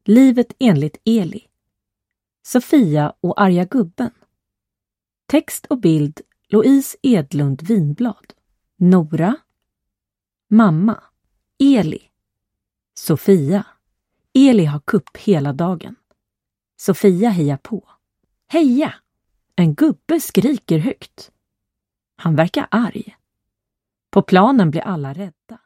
Livet enligt Eli. Sofia och arga gubben. Text och bild Louise Edlund Winblad. Nora. Mamma. Eli. Sofia. Eli har kupp hela dagen. Sofia hejar på. Heja! En gubbe skriker högt. Han verkar arg. På planen blir alla rädda.